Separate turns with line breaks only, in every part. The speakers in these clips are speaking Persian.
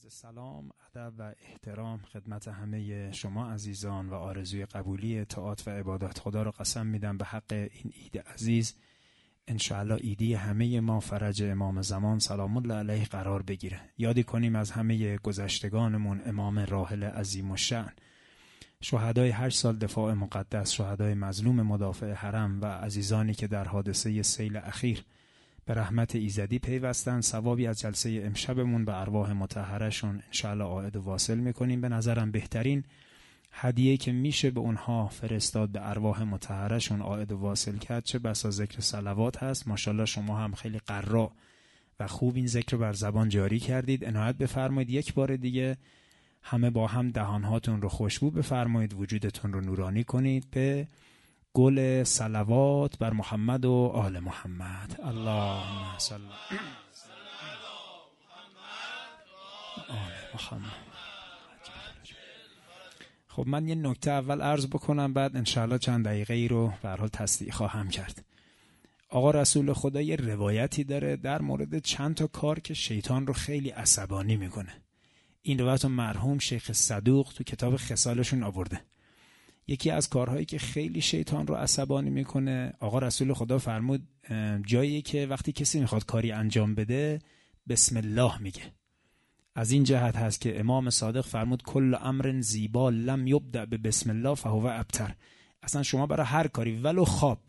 عرض سلام، ادب و احترام خدمت همه شما عزیزان و آرزوی قبولی طاعات و عبادات. خدا رو قسم میدم به حق این عید عزیز انشاءالله ایدی همه ما فرج امام زمان سلام الله علیه قرار بگیره. یادی کنیم از همه گذشتگانمون، امام راحل عظیم الشأن، شهدای 8 سال دفاع مقدس، شهدای مظلوم مدافع حرم و عزیزانی که در حادثه سیل اخیر به رحمت ایزدی پیوستن. ثوابی از جلسه امشبمون به ارواح مطهرشون انشاءالله عائد و واصل میکنیم. به نظرم بهترین هدیه که میشه به اونها فرستاد به ارواح مطهرشون عائد و واصل کرد چه بسا ذکر صلوات هست. ماشاءالله شما هم خیلی قرا و خوب این ذکر بر زبان جاری کردید. عنایت بفرمایید یک بار دیگه همه با هم دهانهاتون رو خوشبو بفرمایید، وجودتون رو نورانی کنید به گل صلوات بر محمد و آل محمد. اللهم صل آل محمد. خب من یه نکته اول عرض بکنم، بعد انشاءالله چند دقیقه ای رو به هر حال تصدیق خواهم کرد. آقا رسول خدا یه روایتی داره در مورد چند تا کار که شیطان رو خیلی عصبانی میکنه. این روایت رو مرحوم شیخ صدوق تو کتاب خصالشون آورده. یکی از کارهایی که خیلی شیطان رو عصبانی میکنه، آقا رسول خدا فرمود جایی که وقتی کسی میخواد کاری انجام بده بسم الله میگه. از این جهت هست که امام صادق فرمود کل امر زیبا لم یبدأ به بسم الله فهو ابتر. اصلا شما برای هر کاری ولو خواب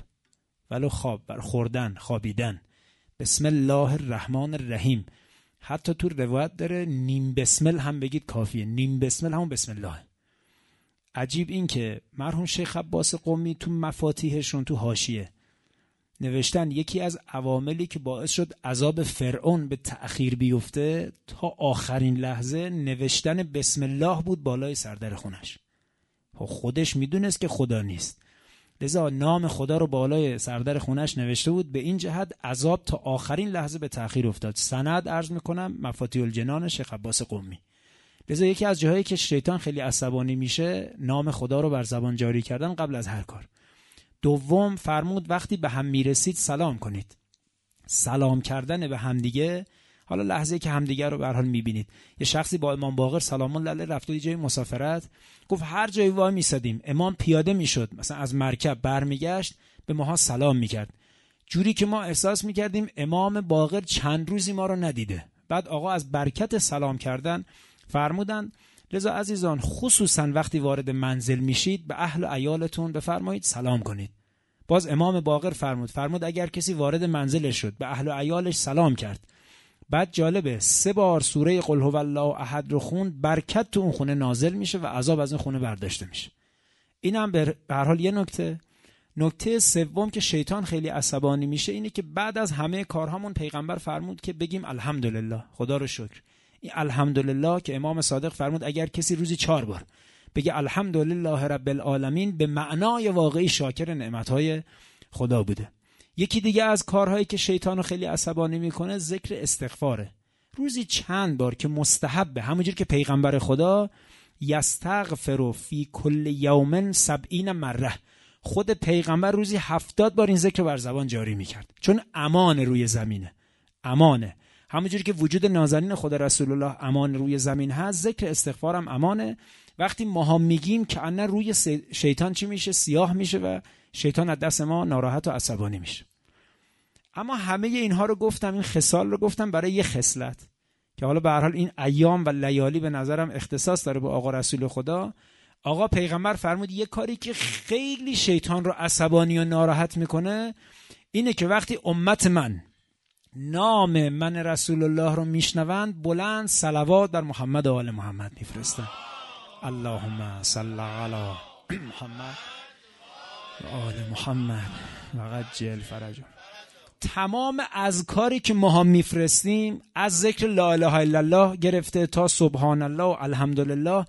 برای خوردن، خوابیدن، بسم الله الرحمن الرحیم، حتی تو روایت داره نیم بسمل هم بگید کافیه. نیم بسمل همون بسم الله. عجیب این که مرحوم شیخ عباس قمی تو مفاتیحشون تو حاشیه نوشتن یکی از عواملی که باعث شد عذاب فرعون به تأخیر بیفته تا آخرین لحظه نوشتن بسم الله بود بالای سردر خونش. خودش میدونست که خدا نیست، لذا نام خدا رو بالای سردر خونش نوشته بود. به این جهت عذاب تا آخرین لحظه به تأخیر افتاد. سند عرض میکنم مفاتیح الجنان شیخ عباس قمی. لذا یکی از جاهایی که شیطان خیلی عصبانی میشه نام خدا رو بر زبان جاری کردن قبل از هر کار. دوم فرمود وقتی به هم میرسید سلام کنید. سلام کردن به همدیگه، حالا لحظه که همدیگه رو به هر حال میبینید. یه شخصی با امام باقر سلام الله علیه رفت یه جای مسافرت، گفت هر جایی وای میسادیم امام پیاده میشد مثلا از مرکب برمیگشت به ماها سلام میکرد، جوری که ما احساس میکردیم امام باقر چند روزی ما رو ندیده. بعد آقا از برکت سلام کردن فرمودن لذا عزیزان خصوصا وقتی وارد منزل میشید به اهل و عیالتون بفرمایید سلام کنید. باز امام باقر فرمود اگر کسی وارد منزلش شد به اهل و عیالش سلام کرد، بعد جالبه 3 بار سوره قل هو الله احد رو خوند، برکت تو اون خونه نازل میشه و عذاب از این خونه برداشته میشه. اینم به هر حال یه نکته. نکته سوم که شیطان خیلی عصبانی میشه اینه که بعد از همه کارهامون پیغمبر فرمود که بگیم الحمدلله، خدا رو شکر. این الحمدلله که امام صادق فرمود اگر کسی روزی 4 بار بگه الحمدلله رب العالمین به معنای واقعی شاکر نعمتهای خدا بوده. یکی دیگه از کارهایی که شیطانو خیلی عصبانی میکنه ذکر استغفاره. روزی چند بار که مستحبه، همونجور که پیغمبر خدا یستغفر فی کل یوم 70 مره، خود پیغمبر روزی 70 بار این ذکر بر زبان جاری میکرد، چون امان روی زمینه. امانه، همونجوری که وجود نازنین خدا رسول الله امان روی زمین هست، ذکر استغفار هم امانه. وقتی ماها میگیم که انه روی شیطان چی میشه؟ سیاه میشه و شیطان از دست ما ناراحت و عصبانی میشه. اما همه اینها رو گفتم، این خصال رو گفتم برای یه خصلت که حالا به هر حال این ایام و لیالی به نظرم اختصاص داره به آقا رسول خدا. آقا پیغمبر فرمود یه کاری که خیلی شیطان رو عصبانی و ناراحت میکنه اینه که وقتی امت من نام من رسول الله رو میشنوند بلند صلوات بر محمد و آل محمد میفرستن. اللهم صل علی محمد و آل محمد و عجل فرجهم. تمام اذکاری که ما هم میفرستیم از ذکر لا اله الا الله گرفته تا سبحان الله و الحمدلله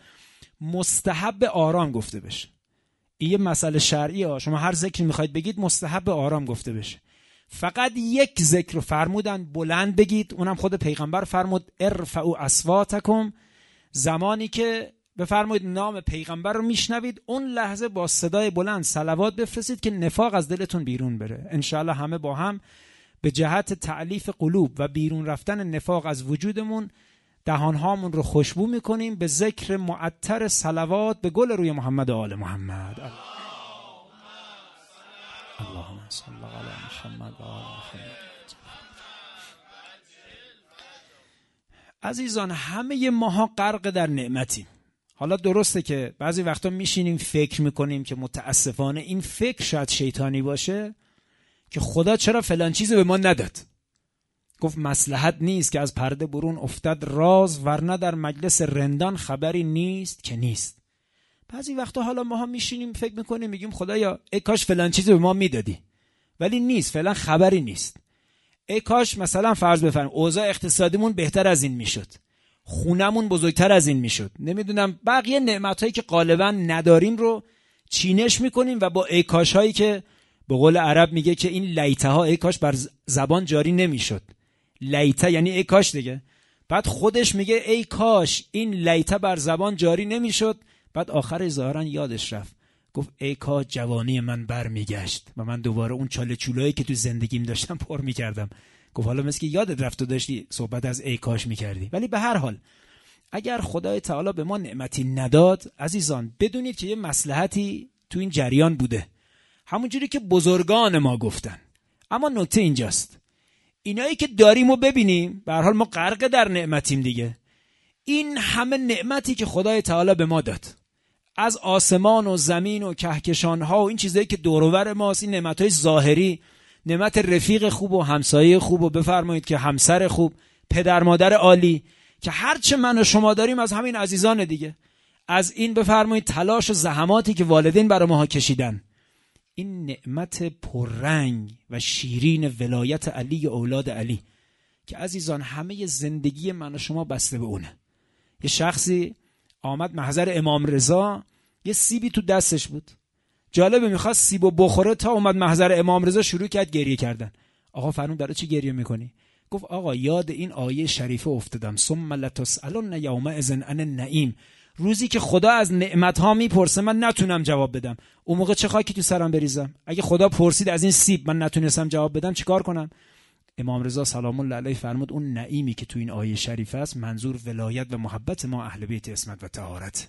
مستحب آرام گفته بشه. این یه مسئله شرعیه، شما هر ذکری میخواید بگید مستحب آرام گفته بشه. فقط یک ذکر رو فرمودن بلند بگید، اونم خود پیغمبر فرمود ارفعوا اصواتکم. زمانی که بفرمایید نام پیغمبر رو میشنوید اون لحظه با صدای بلند صلوات بفرستید که نفاق از دلتون بیرون بره. انشاءالله همه با هم به جهت تألیف قلوب و بیرون رفتن نفاق از وجودمون دهانهامون رو خوشبو میکنیم به ذکر معطر صلوات به گل روی محمد و آل محمد. اللهم صل علی محمد و آل محمد. عزیزان، همه ماها غرق در نعمتیم. حالا درسته که بعضی وقتا میشینیم فکر میکنیم که متاسفانه این فکر شاید شیطانی باشه که خدا چرا فلان چیزو به ما نداد. گفت مصلحت نیست که از پرده برون افتد راز، ورنه در مجلس رندان خبری نیست که نیست. بعضی وقتا حالا ماها میشینیم فکر میکنیم میگیم خدایا ای کاش فلان چیزو به ما میدادی، ولی نیست، فعلا خبری نیست. ای کاش مثلا فرض بفرمایید اوضاع اقتصادیمون بهتر از این میشد، خونمون بزرگتر از این میشد، نمیدونم بقیه نعمتایی که غالبا نداریم رو چینش میکنیم و با ای کاش هایی که به قول عرب میگه که این لیته ها ای کاش بر زبان جاری نمیشد. لیته یعنی ای کاش دیگه. بعد خودش میگه ای کاش این لیته بر زبان جاری نمیشد. بعد آخر ظاهرا یادش رفت، گفت ای کاش جوانی من برمیگشت و من دوباره اون چاله چولایی که تو زندگیم داشتم پر میکردم. گفت حالا مثل که یادت رفت و داشتی صحبت از ای کاش میکردی. ولی به هر حال اگر خدای تعالی به ما نعمتی نداد، عزیزان بدونید که یه مصلحتی تو این جریان بوده، همونجوری که بزرگان ما گفتن. اما نکته اینجاست، اینایی که داریم و ببینیم، به هر حال ما غرق در نعمتیم دیگه. این همه نعمتی که خدای تعالی به ما داد، از آسمان و زمین و کهکشانها و این چیزایی که دور و بر ماست، این نعمتهای ظاهری، نعمت رفیق خوب و همسایه خوب و بفرمایید که همسر خوب، پدر مادر عالی، که هرچه من و شما داریم از همین عزیزان دیگه. از این بفرمایید تلاش و زحماتی که والدین برای ماها کشیدن. این نعمت پررنگ و شیرین ولایت علی اولاد علی که عزیزان همه زندگی من و شما بسته به اونه. یه شخصی آمد محضر امام رضا، یه سیبی تو دستش بود، جالبه میخواست سیبو بخوره، تا اومد محضر امام رضا شروع کرد گریه کردن. آقا فرمود برای چی گریه میکنی؟ گفت آقا یاد این آیه شریفه افتادم، ثم لتسألن یومئذ عن النعیم. روزی که خدا از نعمت‌ها میپرسه من نتونم جواب بدم، اون موقع چه خاکی تو سرم بریزم؟ اگه خدا پرسید از این سیب من نتونستم جواب بدم چیکار کنم؟ امام رضا سلام الله علیه فرمود اون نعیمی که تو این آیه شریفه است منظور ولایت و محبت ما اهل بیت عصمت و طهارت.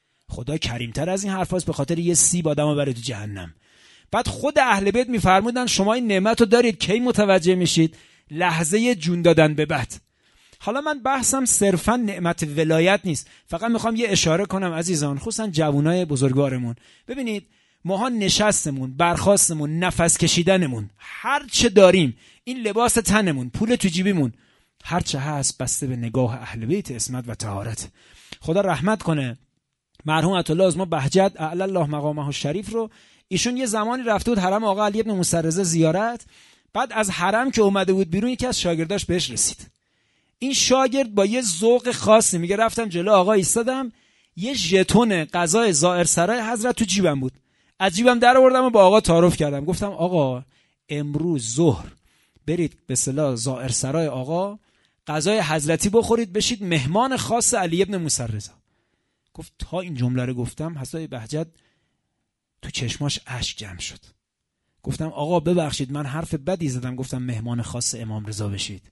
خدا کریمتر از این حرفاست به خاطر یه سیب آدمو بره تو جهنم. بعد خود اهل بیت میفرمودن شما این نعمت رو دارید، کی متوجه میشید؟ لحظه جون دادن به بعد. حالا من بحثم صرفا نعمت ولایت نیست، فقط میخوام یه اشاره کنم عزیزان، خصوصا جوانای بزرگوارمون. ببینید ماها نشستمون، برخاستمون، نفس کشیدنمون، هر چه داریم، این لباس تنمون، پول تو جیبیمون، هر چه هست بسته به نگاه اهل بیت عصمت و طهارت. خدا رحمت کنه مرحوم عطاالله آزما بهجت اعلی الله مقامه الشریف رو. ایشون یه زمانی رفته بود حرم آقا علی ابن موسی رضا زیارت. بعد از حرم که اومده بود بیرون یکی از شاگرداش بهش رسید. این شاگرد با یه ذوق خاصی میگه رفتم جلو آقا ایستادم، یه ژتون غذای زائر سرای حضرت تو جیبم بود، از جیبم در آوردم و با آقا تعارف کردم. گفتم آقا امروز ظهر برید به اصطلاح زائر سرای آقا، غذای حضرتی بخورید، بشید مهمان خاص علی ابن موسی رضا. گفت تا این جمله رو گفتم حضرت بهجت تو چشماش اشک جمع شد. گفتم آقا ببخشید من حرف بدی زدم، گفتم مهمان خاص امام رضا بشید.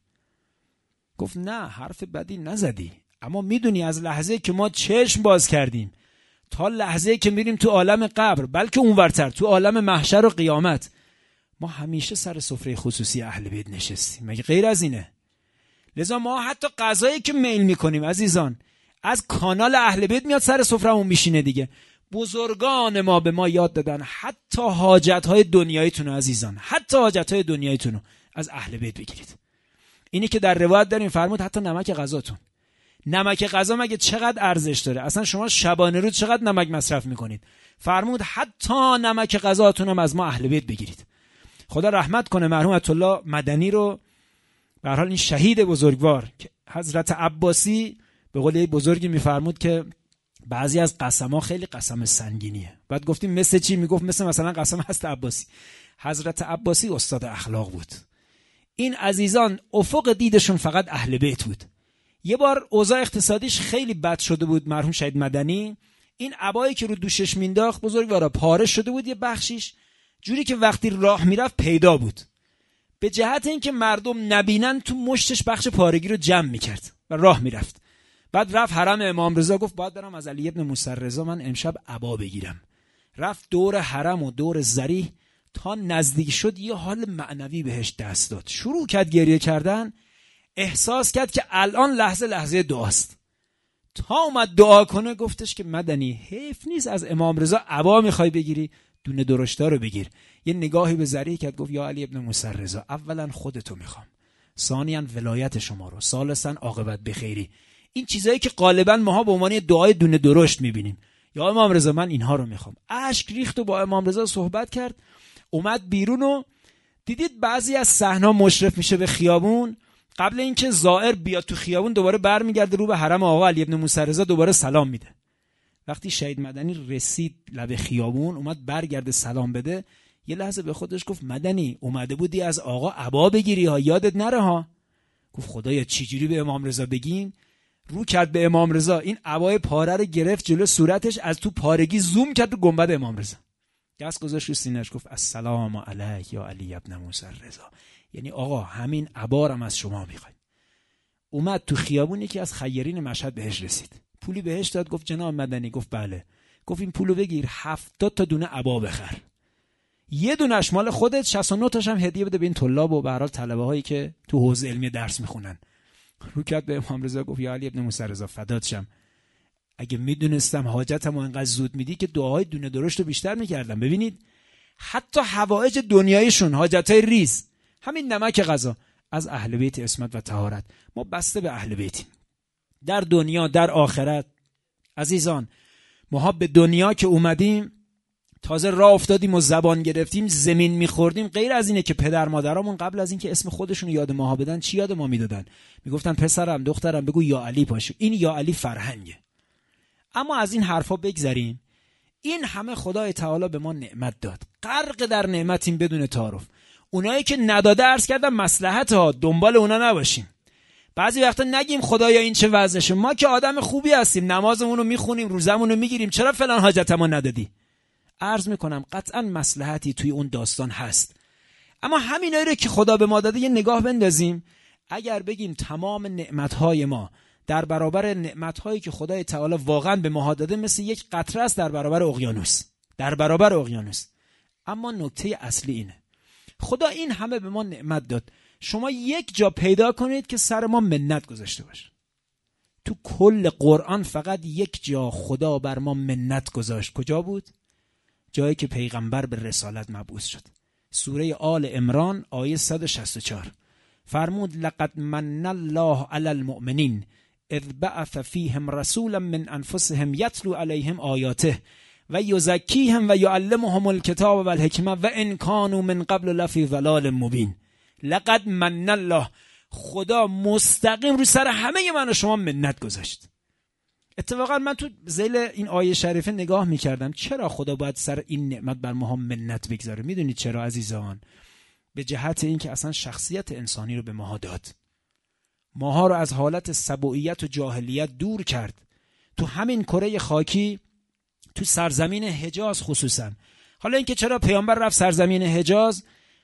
گفت نه حرف بدی نزدی، اما میدونی از لحظه که ما چشم باز کردیم تا لحظه که میریم تو عالم قبر، بلکه اونورتر تو عالم محشر و قیامت، ما همیشه سر سفره خصوصی اهل بیت نشستیم، مگه غیر از اینه؟ لذا ما حتی غذایی که میل میکنیم عزیزان از کانال اهل بیت میاد سر سفرهمون میشینه دیگه. بزرگان ما به ما یاد دادن حتی حاجت‌های دنیاییتون عزیزان، حتی حاجت‌های دنیاییتون از اهل بیت بگیرید. اینی که در روایت داریم فرمود حتی نمک غذاتون، نمک غذا مگه چقدر ارزش داره؟ اصلا شما شبانه روز چقدر نمک مصرف میکنید؟ فرمود حتی نمک غذاتون هم از ما اهل بیت بگیرید. خدا رحمت کنه مرحوم عطاالله مدنی رو، به هر حال این شهید بزرگوار که حضرت عباسی به قول بزرگی میفرمود که بعضی از قسم‌ها خیلی قسم سنگینیه. بعد گفتیم مثل چی؟ میگفت مثلا قسم حضرت عباسی. حضرت عباسی استاد اخلاق بود. این عزیزان افق دیدشون فقط اهل بیت بود. یه بار اوضاع اقتصادیش خیلی بد شده بود مرحوم شهید مدنی، این عبایی که رو دوشش مینداخت بزرگوارا پاره شده بود، یه بخشیش جوری که وقتی راه میرفت پیدا بود. به جهت اینکه مردم نبینن تو مشتش بخش پارگی رو جمع میکرد و راه میرفت. بعد رفت حرم امام رضا، گفت باید برم از علی ابن موسی رضا من امشب عبا بگیرم. رفت دور حرم و دور ضریح، تا نزدیک شد یه حال معنوی بهش دست داد، شروع کرد گریه کردن. احساس کرد که الان لحظه دعاست. تا اومد دعا کنه گفتش که مدنی حیف نیست از امام رضا عبا میخوای بگیری، دونه درشتا رو بگیر. یه نگاهی به ضریح کرد، گفت یا علی ابن موسی رضا، اولا خودتو میخوام، ثانیاً ولایت شما رو، ثالثاً عاقبت بخیری. این چیزایی که غالبا ماها به عنوان دعای دونه درشت میبینیم. یا امام رضا من اینها رو میخوام. اشک ریخت و با امام رضا صحبت کرد. اومد بیرون و دیدید بعضی از صحنه‌ها مشرف میشه به خیابون، قبل اینکه زائر بیاد تو خیابون دوباره برمیگرده رو به حرم آقا علی ابن موسی رضا، دوباره سلام میده. وقتی شهید مدنی رسید لب خیابون، اومد برگرده سلام بده، یه لحظه به خودش گفت مدنی اومده بودی از آقا عبا بگیری ها، یادت نره ها. گفت خدایا چجوری به امام رضا بگیم؟ رو کرد به امام رضا، این عبای پاره رو گرفت جلو صورتش، از تو پارگی زوم کرد رو گنبد امام رضا، دست گذاشت رو سینه‌اش، گفت السلام علیک یا علی ابن موسی رضا. یعنی آقا همین عبارم از شما میخوایم. اومد تو خیابون، یکی از خیرین مشهد بهش رسید، پولی بهش داد، گفت جناب مدنی. گفت بله. گفت این پولو بگیر 70 تا دونه عبا بخر، یه دونش مال خودت، 69 تاش هم هدیه بده به این طلاب و به هر حال طلبه هایی که تو حوزه علمی درس میخونن. رو کرد به امام رضا، گفت یا علی ابن موسی رضا فدات شم، اگه میدونستم حاجتمو انقدر زود میدی که دعاهای دونه درشت رو بیشتر میکردم. ببینید حتی حوائج دنیایشون، حاجتای ریز، همین نمک غذا، از اهل بیت عصمت و طهارت. ما بسته به اهل بیتیم در دنیا در آخرت. عزیزان ما به دنیا که اومدیم، تازه راه افتادیم و زبان گرفتیم، زمین میخوردیم، غیر از اینه که پدر مادرامون قبل از اینکه اسم خودشون یاد ماها بدن چی یاد ما میدادن؟ میگفتن پسرم دخترم بگو یا علی پاشو. این یا علی فرهنگه. اما از این حرفا بگذریم. این همه خدای تعالی به ما نعمت داد، غرق در نعمتیم بدون تعارف. اونایی که نداده عرض کردم مصلحت ها، دنبال اونا نباشیم. بعضی وقتا نگیم خدایا این چه وضعشه، ما که آدم خوبی هستیم، نمازمون رو میخونیم، روزمون رو میگیریم، چرا فلان حاجتمو ندادی؟ عرض میکنم قطعا مصلحتی توی اون داستان هست. اما همینایی رو که خدا به ما داده یه نگاه بندازیم. اگر بگیم تمام نعمتهای ما در برابر نعمتهایی که خدای تعالی واقعا به ما داده مثل یک قطره است در برابر اقیانوس، در برابر اقیانوس. اما نکته اصلی اینه، خدا این همه به ما نعمت داد، شما یک جا پیدا کنید که سر ما منت گذاشته باشه. تو کل قرآن فقط یک جا خدا بر ما منت گذاشت. کجا بود؟ جایی که پیغمبر به رسالت مبعوث شد. سوره آل عمران آیه 164 فرمود لقد من الله علی المؤمنین اذ بعث فیهم رسولا من انفسهم یتلو علیهم آیاته و یزکیهم و یعلمهم الکتاب و الحکمه و ان کانوا من قبل لفی ضلال مبین. لقد من الله، خدا مستقیم رو سر همه من و شما منت گذاشت. اتفاقا من تو ذیل این آیه شریفه نگاه میکردم، چرا خدا باید سر این نعمت بر ما منت بگذاره؟ میدونید چرا عزیزان؟ به جهت اینکه اصلا شخصیت انسانی رو به ماها داد، ماها رو از حالت سبوعیت و جاهلیت دور کرد. تو همین کره خاکی، تو سرزمین حجاز خصوصا. حالا اینکه چرا پیامبر رفت سرزمین حجاز،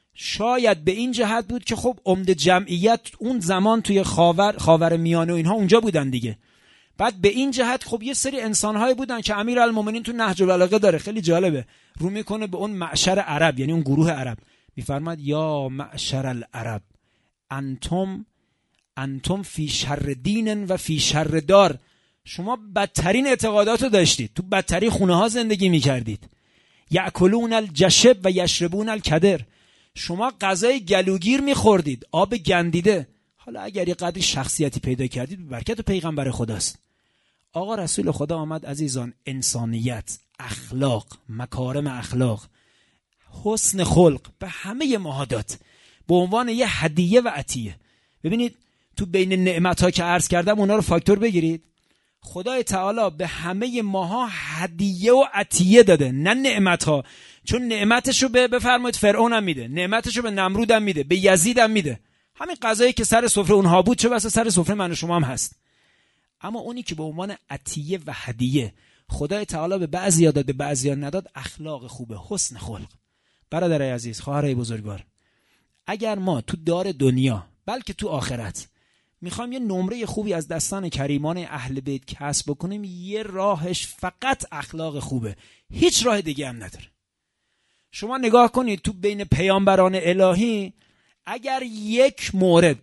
شاید به این جهت بود که خب عمده جمعیت اون زمان توی خاور میانه و اینها اونجا بودن دیگه. بعد به این جهت خب یه سری انسان‌هایی بودن که امیرالمومنین تو نهج البلاغه داره، خیلی جالبه، رو میکنه به اون معشر عرب، یعنی اون گروه عرب، میفرماد یا معشر العرب انتم فی شر دین و فی شر دار. شما بدترین اعتقاداتو داشتید، تو بدترین خونه ها زندگی میکردید. یاکلون الجشب و یشربون الکدر. شما غذای گلوگیر میخوردید، آب گندیده. حالا اگر یه قدری شخصیتی پیدا کردید، برکت پیغمبر خداست. آقا رسول خدا آمد عزیزان، انسانیت، اخلاق، مکارم اخلاق، حسن خلق به همه ما داد به عنوان یه هدیه و عطیه. ببینید تو بین نعمت‌ها که عرض کردم اونا رو فاکتور بگیرید. خدای تعالی به همه ماها هدیه و عطیه داده، نه نعمت‌ها. چون نعمتشو بفرمایید فرعون هم میده، نعمتشو به نمرود هم میده، به یزید هم میده. همین قضایی که سر سفره اونها بود چه بسا سر سفره من و شما هم هست. اما اونی که به عنوان عطیه و هدیه خدای تعالی به بعضیا داد به بعضیا نداد، اخلاق خوبه، حسن خلق. برادرای عزیز، خواهرای بزرگوار، اگر ما تو دار دنیا بلکه تو آخرت میخوایم یه نمره خوبی از دستان کریمان اهل بیت کسب بکنیم، یه راهش فقط اخلاق خوبه، هیچ راه دیگه هم نداره. شما نگاه کنید تو بین پیامبران الهی اگر یک مورد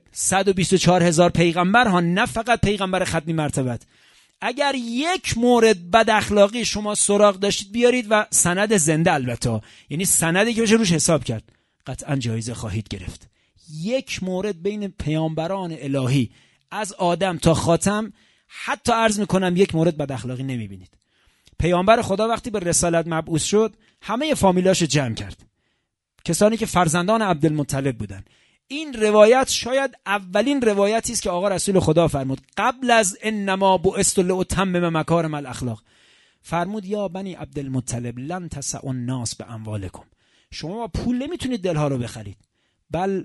124,000 پیغمبر ها، نه فقط پیغمبر ختمی مرتبت، اگر یک مورد بد اخلاقی شما سراغ داشتید بیارید و سند زنده، البته یعنی سندی که بشه روش حساب کرد، قطعا جایزه خواهید گرفت. یک مورد بین پیامبران الهی از آدم تا خاتم، حتی عرض میکنم یک مورد بد اخلاقی نمیبینید. پیامبر خدا وقتی به رسالت مبعوث شد همه فامیلاش جمع کرد، کسانی که فرزندان عبدالمطلب بودن. این روایت شاید اولین روایتی است که آقا رسول خدا فرمود قبل از انما بعثت لاتمم مکارم الاخلاق، فرمود یا بنی عبدالمطلب لن تسعوا الناس باموالکم، شما با پول نمیتونید دلها رو بخرید، بل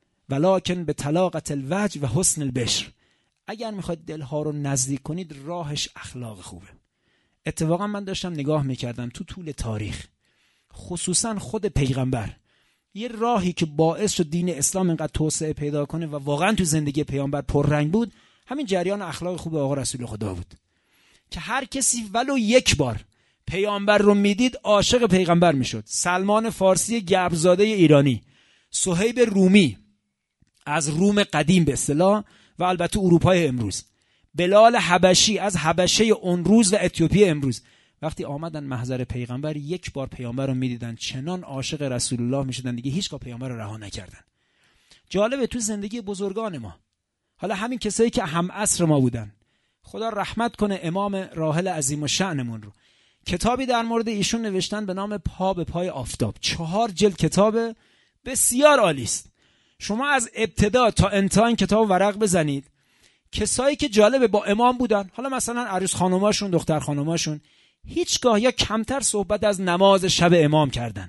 ولکن به طلاقت الوجه و حسن البشر، اگر میخواید دلها رو نزدیک کنید راهش اخلاق خوبه. اتفاقا من داشتم نگاه میکردم تو طول تاریخ، خصوصا خود پیغمبر، یه راهی که باعث شد دین اسلام اینقدر توسعه پیدا کنه و واقعا تو زندگی پیامبر پررنگ بود، همین جریان اخلاق خوب آقا رسول خدا بود که هر کسی ولو یک بار پیامبر رو میدید عاشق پیغمبر میشد. سلمان فارسی گبرزاده ایرانی، صهیب رومی از روم قدیم به اصطلاح و البته اروپای امروز، بلال حبشی از حبشه اون روز و اتیوپی امروز، وقتی آمدن محضر پیغمبر یک بار پیامبر رو میدیدن چنان عاشق رسول الله میشدن دیگه هیچگاه پیامبر رو رها نکردن. جالبه تو زندگی بزرگان ما، حالا همین کسایی که هم عصر ما بودن، خدا رحمت کنه امام راحل عظیم الشأنمون رو، کتابی در مورد ایشون نوشتن به نام پا به پای آفتاب، 4 جلد کتاب بسیار عالی است. شما از ابتدا تا انتها این کتاب ورق بزنید. کسایی که جالبه با امام بودن، حالا مثلا عروس خانوماشون، دختر خانوماشون، هیچگاه یا کمتر صحبت از نماز شب امام کردن.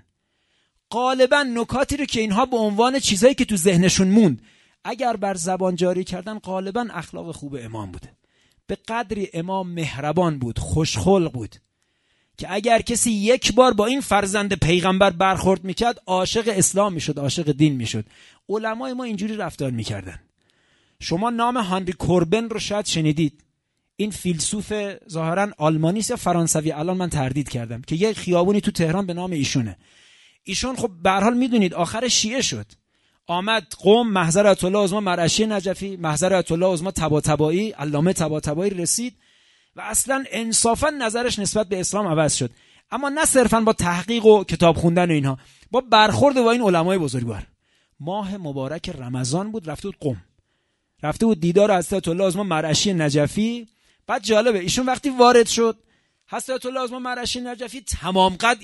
غالبا نکاتی رو که اینها به عنوان چیزایی که تو ذهنشون موند اگر بر زبان جاری کردن، غالبا اخلاق خوب امام بوده. به قدری امام مهربان بود، خوشخلق بود که اگر کسی یک بار با این فرزند پیغمبر برخورد میکرد عاشق اسلام میشد، عاشق دین میشد. علمای ما اینجوری رفتار میکردن. شما نام هانری کوربن رو شاید شنیدید، این فیلسوف ظاهرا آلمانی است یا فرانسوی، الان من تردید کردم، که یک خیابونی تو تهران به نام ایشونه. ایشون خب به هر حال میدونید آخر شیعه شد، آمد قم، محضر آیت الله عظما مرعشی نجفی، محضر آیت الله عظما طباطبایی، علامه طباطبایی رسید و اصلا انصافا نظرش نسبت به اسلام عوض شد، اما نه صرفا با تحقیق و کتاب خوندن و اینها، با برخورد با این علمای بزرگوار. ماه مبارک رمضان بود، رفته بود قم، رفته بود دیدار حضرت الله عظما مرعشی نجفی. بعد جالبه ایشون وقتی وارد شد حضرت الله عظما مرعشی نجفی تمام قد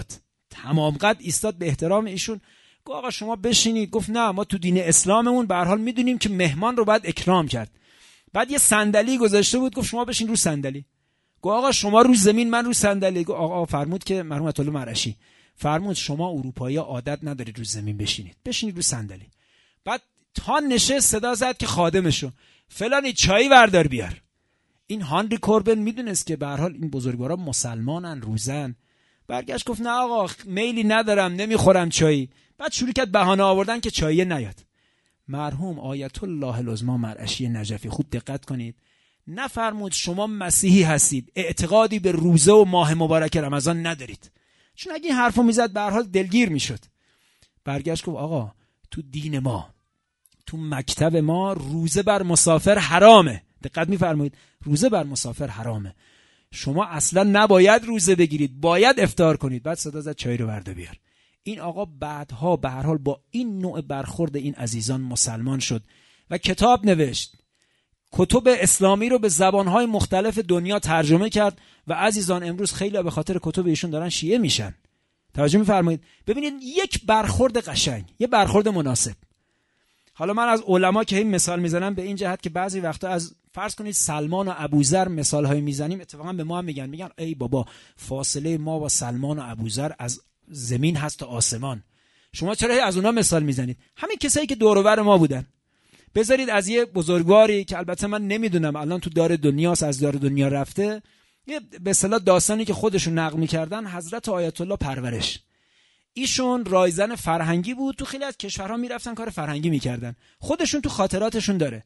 ایستاد به احترام ایشون. گفت آقا شما بشینید. گفت نه، ما تو دین اسلاممون به هر حال میدونیم که مهمان رو باید اکرام کرد. بعد یه صندلی گذاشته بود، گفت شما بشین رو صندلی. گفت آقا شما رو زمین، من رو صندلی. گفت آقا فرمود که مرحوم آیت الله مرعشی فرمود شما اروپایی عادت ندارید رو زمین بشینید، بشینید رو صندلی. بعد تا نشست صدا زد که خادمشو فلانی چای بردار بیار. این هانری کوربن میدونست که به هر حال این بزرگوارا مسلمانن، روزن. برگشت گفت نه آقا میلی ندارم، نمیخورم چای. بعد شروع کرد بهانه آوردن که چای نیاد. مرحوم آیت الله العظما مرعشی نجفی خوب دقت کنید، نفرمود شما مسیحی هستید، اعتقادی به روزه و ماه مبارک رمضان ندارید، چون اگه این حرفو میزد به هر حال دلگیر میشد. برگشت گفت آقا تو دین ما، تو مکتب ما روزه بر مسافر حرامه. دقت میفرمایید، روزه بر مسافر حرامه، شما اصلا نباید روزه بگیرید، باید افطار کنید. بعد صدا زد چای رو برده بیار. این آقا بعدها به هر حال با این نوع برخورد این عزیزان مسلمان شد و کتاب نوشت، کتب اسلامی رو به زبانهای مختلف دنیا ترجمه کرد و عزیزان امروز خیلی به خاطر کتب ایشون دارن شیعه میشن. توجه میفرمایید؟ ببینید یک برخورد قشنگ، یه برخورد مناسب. حالا من از علما که این مثال میزنم به این جهت که بعضی وقتا از فرض کنید سلمان و ابوذر مثالهایی میزنیم، اتفاقا به ما هم میگن ای بابا فاصله ما با سلمان و ابوذر از زمین هست تا آسمان، شما چرا از اونا مثال میزنید؟ همین کسایی که دور و بر ما بودن. بذارید از یه بزرگواری که البته من نمیدونم الان تو دار دنیاست، از دار دنیا رفته، یه به اصطلاح داستانی که خودشون نقل میکردن، حضرت آیت الله پرورش. ایشون رایزن فرهنگی بود، تو خیلی از کشورها میرفتن کار فرهنگی میکردن، خودشون تو خاطراتشون داره.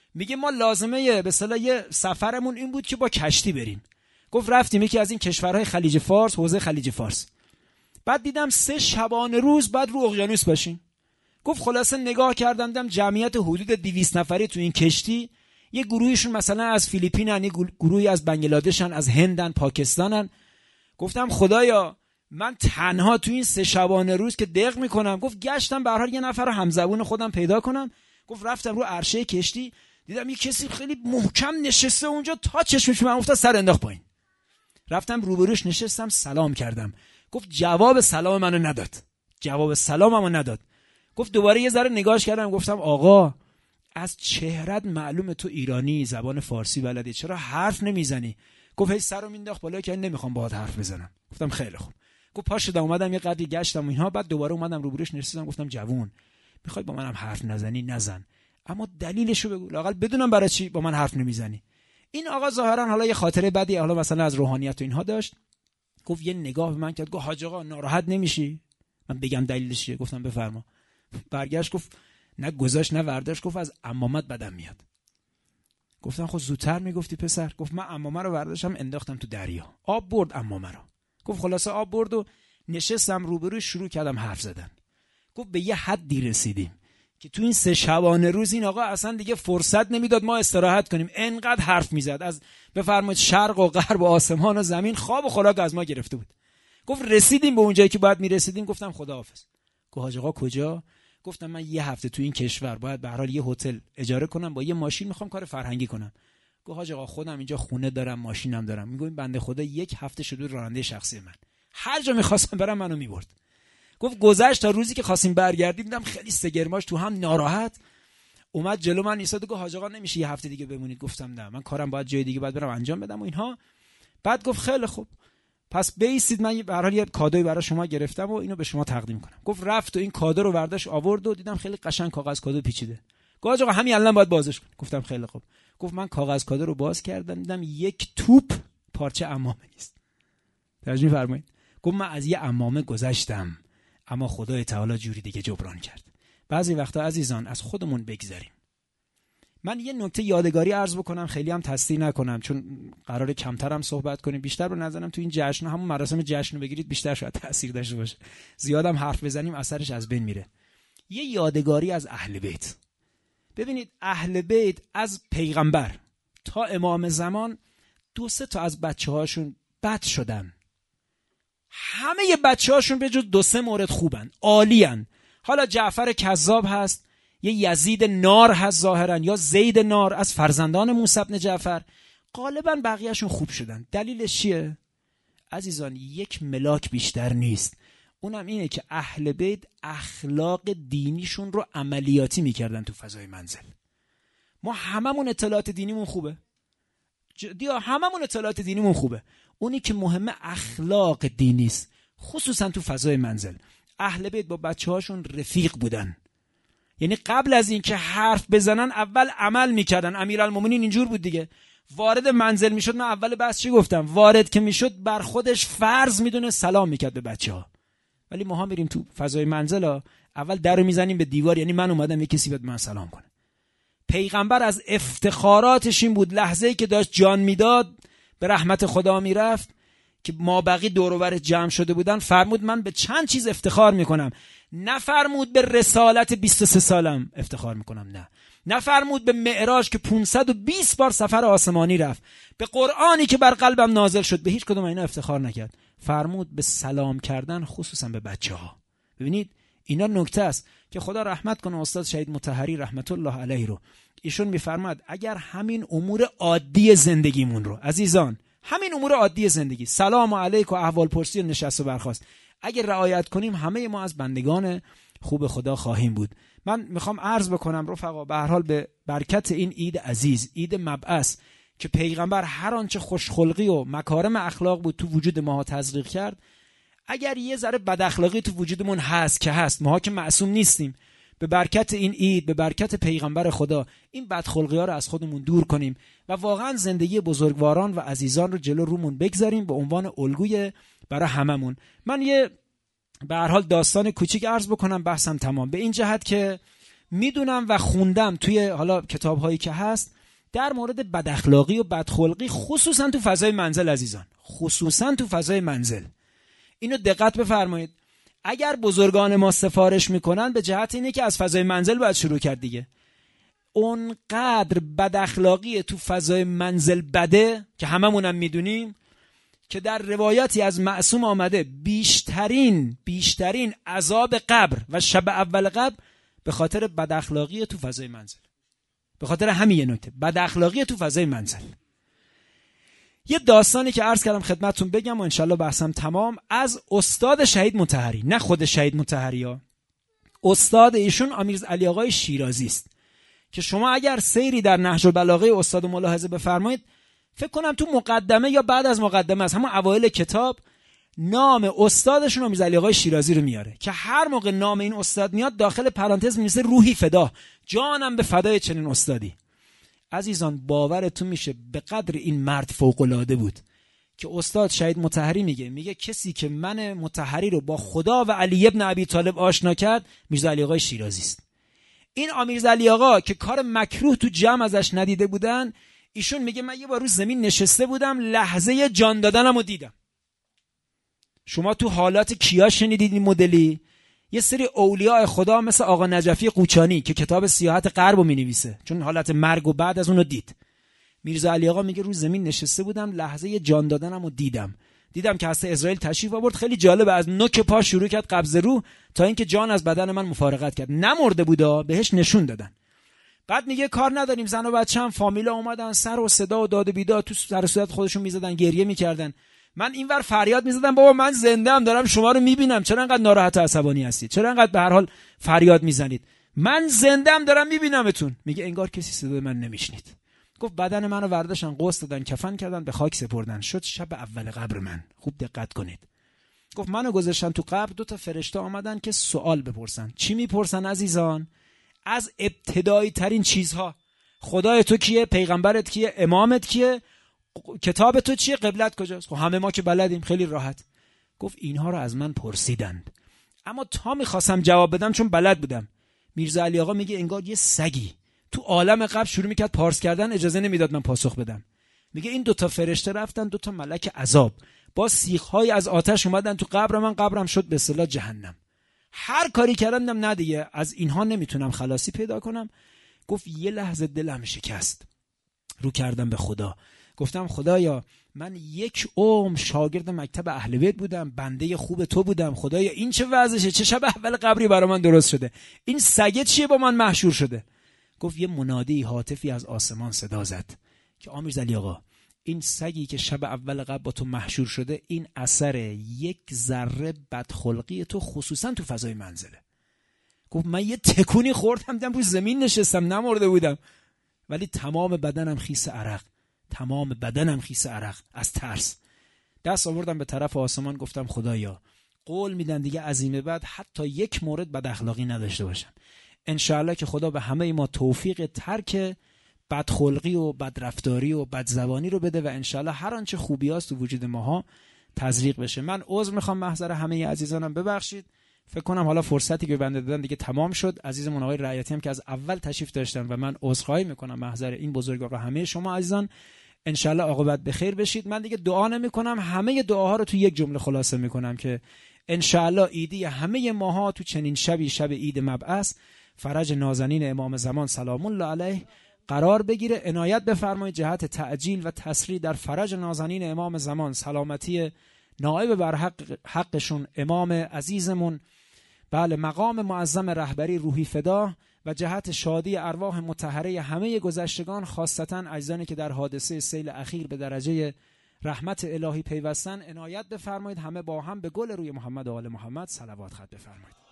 میگه ما لازمه به اصطلاح یه سفرمون این بود که با کشتی بریم. گفت رفتیم یکی از این کشورهای خلیج فارس، حوزه خلیج فارس. بعد دیدم 3 شبانه روز بعد رو اقیانوس باشیم. گفت خلاصه نگاه کردم دیدم جمعیت حدود 200 نفری تو این کشتی، یه گروهیشون مثلا از فیلیپینن، یه گروهی از بنگلادشن، از هندن، پاکستانن. گفتم خدایا من تنها تو این 3 شبانه روز که دق میکنم. گفت گشتم به هر حال یه نفر رو همزبون خودم پیدا کنم. گفت رفتم رو عرشه کشتی دیدم یه کسی خیلی محکم نشسته اونجا، تا چشمش من افتاد سر انداخت پایین. رفتم روبروش نشستم، سلام کردم. گفت جواب سلام منو نداد، جواب سلاممو نداد. گفت دوباره یه ذره نگاهش کردم، گفتم آقا از چهرت معلومه تو ایرانی، زبان فارسی بلدی، چرا حرف نمیزنی؟ گفت هی سرم مینداخت بالا که نمیخوام باهات حرف بزنم. گفتم خیلی خوب. گفت پا شدم اومدم یه قدری گشتم و اینها، بعد دوباره اومدم روبروش نشستم. گفتم جوون میخوای با منم حرف نزنی نزن، اما دلیلشو بگو، لااقل بدونم برای چی با من حرف نمیزنی. این آقا ظاهرا حالا یه خاطره بدی حالا مثلا از روحانیت و اینها داشت. گفت یه نگاه به من کرد، گفت حاج آقا ناراحت نمیشی من بگم دلیلش چیه؟ گفتم بفرما. برگشت گفت نه گذاشت نه ورداشت، گفت از عمامت بدم میاد. گفتم خب زودتر میگفتی پسر. گفت من عمامه رو برداشتم انداختم تو دریا، آب برد عمامه رو. گفت خلاصه آب برد و نشستم روبروش شروع کردم حرف زدن. گفت به یه حدی رسیدیم که تو این 3 شبانه روز این آقا اصلا دیگه فرصت نمیداد ما استراحت کنیم، انقدر حرف میزد از بفرمایید شرق و غرب و آسمان و زمین، خواب و خلاق از ما گرفته بود. گفت رسیدیم به اونجایی که باید میرسیدیم. گفتم خداحافظ. گفت حاج آقا کجا؟ گفتم من یه هفته تو این کشور باید به هر حال یه هتل اجاره کنم، با یه ماشین میخوام کار فرهنگی کنم. گفت حاج آقا خودم اینجا خونه دارم، ماشینم دارم. میگم این بنده خدا 1 هفته شده راننده شخصی من، هر جا میخواستم برم منو میبرد. گفت گذشت تا روزی که خواستیم برگردیم دیدم خیلی سگرماش تو هم ناراحت اومد جلو من ایستاد و گفت حاج آقا نمیشه یه هفته دیگه بمونید؟ گفتم نه من کارم باید جای دیگه باید برم انجام بدم و اینها. بعد گفت خیلی خوب پس بیستید، من به هر حال یه کادوی برای شما گرفتم و اینو به شما تقدیم کنم. گفت رفت و این کادو رو برداشت آورد و دیدم خیلی قشنگ کاغذ کادو پیچیده. گفت آقا همین الان باید بازش کنم. گفتم خیلی خوب. گفت من کاغذ کادو رو باز کردم دیدم 1 توپ پارچه عمامه نیست. توجه می‌فرمایید؟ گفت من از یه عمامه گذشتم اما خدای تعالی جوری دیگه جبران کرد. بعضی وقتا عزیزان از خودمون بگذریم. من یه نکته یادگاری عرض بکنم، خیلی هم تصدیق نکنم چون قراره کمترم صحبت کنیم، بیشتر به نظرم تو این جشن همون مراسم جشن رو بگیرید بیشتر شاید تاثیر داشته باشه. زیادم حرف بزنیم اثرش از بین میره. یه یادگاری از اهل بیت. ببینید اهل بیت از پیغمبر تا امام زمان 2-3 تا از بچه‌هاشون بد شدن. همه بچه‌هاشون به جز 2-3 مورد خوبن، عالیان. حالا جعفر کذاب هست، یه یزید نار هست ظاهرا، یا زید نار از فرزندان موسی بن جعفر. غالبا بقیه‌شون خوب شدن. دلیلش چیه؟ عزیزان 1 ملاک بیشتر نیست. اونم اینه که اهل بیت اخلاق دینیشون رو عملیاتی میکردن تو فضای منزل. ما هممون اطلاعات دینیمون خوبه، هممون اطلاعات دینیمون خوبه، اونی که مهمه اخلاق دینی است، خصوصا تو فضای منزل. اهل بیت با بچه‌هاشون رفیق بودن، یعنی قبل از این که حرف بزنن اول عمل میکردن. امیرالمومنین اینجور بود دیگه، وارد منزل میشد، من اول بحث چی گفتم، وارد که میشد بر خودش فرض میدونه سلام میکرد به بچه‌ها. ولی ما ها میریم تو فضای منزل اول درو میزنیم به دیوار، یعنی من اومدم یه کسی بیاد من سلام کنه. پیغمبر از افتخاراتش این بود لحظه‌ای که داشت جان میداد به رحمت خدا میرفت که ما بقی دور و بر جمع شده بودن، فرمود من به چند چیز افتخار میکنم. نفرمود به رسالت 23 سالم افتخار میکنم، نه فرمود به معراج که 520 بار سفر آسمانی رفت، به قرآنی که بر قلبم نازل شد، به هیچ کدوم اینا افتخار نکرد. فرمود به سلام کردن خصوصا به بچه‌ها. ببینید اینا نکته است که خدا رحمت کنه استاد شهید مطهری رحمت الله علیه رو. ایشون میفرماد اگر همین امور عادی زندگیمون رو عزیزان، همین امور عادی زندگی، سلام علیک و احوال پرسی و نشست و برخاست، اگر رعایت کنیم همه ما از بندگان خوب خدا خواهیم بود. من میخوام عرض بکنم رفقا، به هر حال به برکت این عید عزیز، عید مبعث که پیغمبر هر آنچه خوشخلقی و مکارم اخلاق بود تو وجود ما تزریق کرد، اگر یه ذره بد اخلاقی تو وجودمون هست که هست، ما که معصوم نیستیم، به برکت این عید، به برکت پیغمبر خدا این بدخلقی ها رو از خودمون دور کنیم و واقعا زندگی بزرگواران و عزیزان رو جلو رومون بگذاریم به عنوان الگوی برای هممون. من یه به هر حال داستان کوچیک عرض بکنم، بحثم تمام. به این جهت که میدونم و خوندم توی حالا کتاب‌هایی که هست در مورد بداخلاقی و بدخلقی، خصوصا تو فضای منزل عزیزان، خصوصا تو فضای منزل. اینو دقت بفرمایید. اگر بزرگان ما سفارش میکنن به جهت اینه که از فضای منزل باید شروع کرد دیگه. اونقدر بداخلاقی تو فضای منزل بده که هممونم میدونیم که در روایاتی از معصوم آمده بیشترین عذاب قبر و شب اول قبر به خاطر بداخلاقی تو فضای منزل. به خاطر همین نکته، بداخلاقی تو فضای منزل. یه داستانی که عرض کردم خدمتتون بگم و انشالله بحثم تمام، از استاد شهید مطهری، نه خود شهید مطهری ها، استاد ایشون امیر علی آقای شیرازی است که شما اگر سیری در نهج البلاغه استاد ملاحظه بفرمایید، فکر کنم تو مقدمه یا بعد از مقدمه از همون اوایل کتاب نام استادشون امیر علی آقای شیرازی رو میاره که هر موقع نام این استاد میاد داخل پرانتز می‌نویسه روحی فدا، جانم به فدای چنین استادی. عزیزان باورتون میشه به قدر این مرد فوق‌العاده بود که استاد شهید مطهری میگه کسی که من مطهری رو با خدا و علی ابن ابی طالب آشنا کرد میرزا علی آقای شیرازی است. این امیر علی آقا که کار مکروه تو جمع ازش ندیده بودن، ایشون میگه من یه بار رو زمین نشسته بودم لحظه جان دادنمو دیدم. شما تو حالات کیا شنیدید این مدلی؟ یه سری اولیاء خدا مثل آقا نجفی قوچانی که کتاب سیاحت غرب رو مینویسه، چون حالت مرگ و بعد از اونو دید. میرزا علی آقا میگه رو زمین نشسته بودم لحظه جان دادنمو دیدم که هسته اسرائیل تشریف آورد، خیلی جالبه، از نوک پا شروع کرد قبض روح تا اینکه جان از بدن من مفارقت کرد. نمرده بودا، بهش نشون دادن. بعد میگه کار نداریم، زن و بچه‌ام فامیلا اومدن، سر و صدا و داد و بیداد تو سر و صورت خودشون میزدن، گریه میکردن. من اینور فریاد میزدم بابا من زنده ام، دارم شما رو میبینم، چرا انقدر ناراحت و عصبانی هستید؟ چرا انقدر به هر حال فریاد میزنید؟ من زنده ام، دارم میبینمتون. میگه انگار کسی صدای من نمیشنید. گفت بدن منو ورداشتن، غسل دادن، کفن کردن، به خاک سپردن. شد شب اول قبر من. خوب دقت کنید. گفت منو گذاشتن تو قبر، 2 فرشته آمدن که سوال بپرسن. چی میپرسن عزیزان؟ از ابتدایی ترین چیزها. خدای تو کیه؟ پیغمبرت کیه؟ امامت کیه؟ کتاب تو چیه؟ قبلت کجاست؟ خب همه ما که بلدیم، خیلی راحت. گفت اینها رو از من پرسیدند، اما تا میخواستم جواب بدم چون بلد بودم. میرزا علی آقا میگه انگار یه سگی تو عالم قبر شروع میکرد پارس کردن، اجازه نمیداد من پاسخ بدم. میگه این 2 فرشته رفتن، 2 ملک عذاب با سیخ‌های از آتش اومدن تو قبر من، قبرم شد به اصطلاح جهنم. هر کاری کردم نه دیگه از اینها نمیتونم خلاصی پیدا کنم. گفت یه لحظه دلم شکست، رو کردم به خدا، گفتم خدایا من 1 عمر شاگرد مکتب اهل بیت بودم، بنده خوب تو بودم، خدایا این چه وضعشه؟ چه شب اول قبری برای من درست شده؟ این سگه چیه با من محشور شده؟ گفت یه منادی هاتفی از آسمان صدا زد که امیر علی آقا این سگی که شب اول قبر با تو محشور شده، این اثر 1 ذره بدخلقی تو خصوصا تو فضای منزله. گفت من یه تکونی خوردم، دیدم روی زمین نشستم، نمرده بودم، ولی تمام بدنم خیس عرق از ترس. دست آوردم به طرف آسمان، گفتم خدایا قول میدن دیگه از این به بعد حتی 1 مورد بد اخلاقی نداشته باشم. انشاءالله که خدا به همه ما توفیق ترک بدخلقی و بدرفتاری و بدزبانی رو بده و انشاءالله هر آنچه خوبی هست تو وجود ماها تزریق بشه. من عذر میخوام محضر همه عزیزانم، ببخشید. فکر کنم حالا فرصتی که بنده دادن دیگه تمام شد. عزیزمون آقای رعیتی هم که از اول تشریف داشتن و من عذرخواهی میکنم محضر این بزرگوار و همه شما عزیزان. انشالله عاقبت به خیر بشید. من دیگه دعا نمیکنم، همه دعاها رو تو یک جمله خلاصه میکنم که انشالله عیدی همه ماها تو چنین شبی، شب عید مبعث، فرج نازنین امام زمان سلام الله علیه قرار بگیره. عنایت بفرمایید جهت تعجیل و تسریع در فرج نازنین امام زمان، سلامتی نائب بر حقشون امام عزیزمون، بله، مقام معظم رهبری روحی فدا، و جهت شادی ارواح مطهره همه گذشتگان، خاصتا عزیزانی که در حادثه سیل اخیر به درجه رحمت الهی پیوستن. عنایت بفرمایید همه با هم به گل روی محمد و آل محمد صلوات خط بفرمایید.